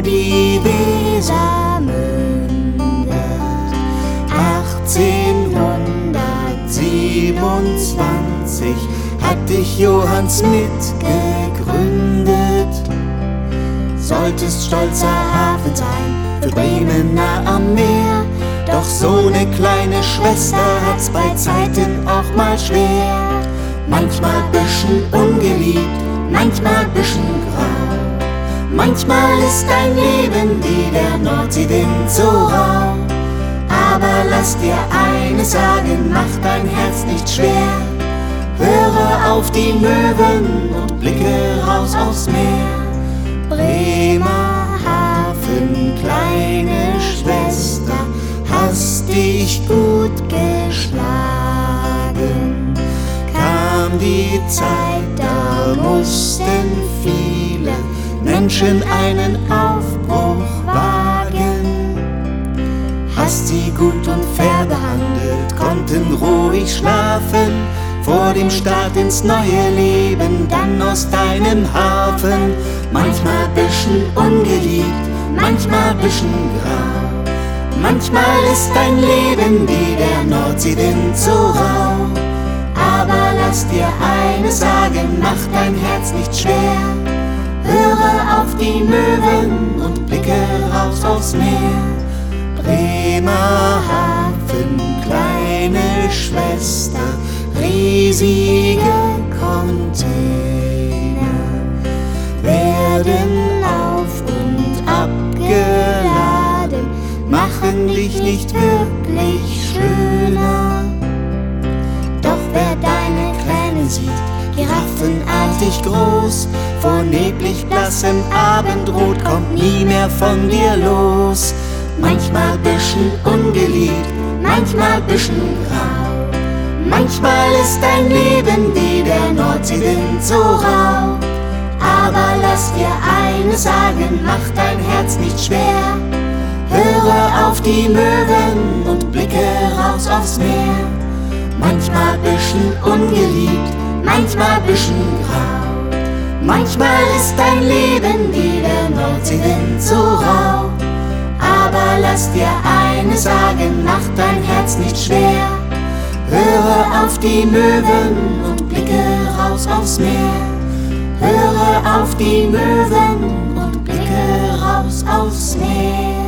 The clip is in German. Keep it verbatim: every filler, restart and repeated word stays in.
die Weser mündet. achtzehnhundertsiebenundzwanzig hat dich Johanns mitgegründet. Solltest stolzer Hafen sein für Bremen nah am Meer, doch so ne kleine Schwester hat's bei Zeiten auch mal schwer. Manchmal bisschen ungeliebt, manchmal bisschen grau. Manchmal ist dein Leben wie der Nordseewind so rau. Aber lass dir eines sagen, mach dein Herz nicht schwer. Höre auf die Möwen und blicke raus aufs Meer. Bremerhaven, kleine Schwester, hast dich gut geschlagen. Kam die Zeit, da mussten viele Menschen einen Aufbruch wagen. Hast sie gut und fair behandelt, konnten ruhig schlafen vor dem Start ins neue Leben, dann aus deinem Hafen. Manchmal bisschen ungeliebt, manchmal bisschen grau. Manchmal ist dein Leben wie der Nordseewind so rau. Aber lass dir eines sagen, mach dein Herz nicht schwer. Höre auf die Möwen und blicke raus aufs Meer. Bremerhaven, kleine Schwester, riesige Container werden auf und abgeladen, machen dich nicht wirklich schöner. Doch wer deine Kräne sieht, giraffenartig groß, vor neblig blassem Abendrot, kommt nie mehr von dir los. Manchmal bisschen ungeliebt, manchmal bisschen grau. Manchmal ist dein Leben wie der Nordseewind so rau. Aber lass dir eines sagen, mach dein Herz nicht schwer. Höre auf die Möwen und blicke raus aufs Meer. Manchmal bisschen ungeliebt, manchmal bisschen grau. Manchmal ist dein Leben wie der Nordseewind so rau. Aber lass dir eines sagen, mach dein Herz nicht schwer. Höre auf die Möwen und blicke raus aufs Meer. Höre auf die Möwen und blicke raus aufs Meer.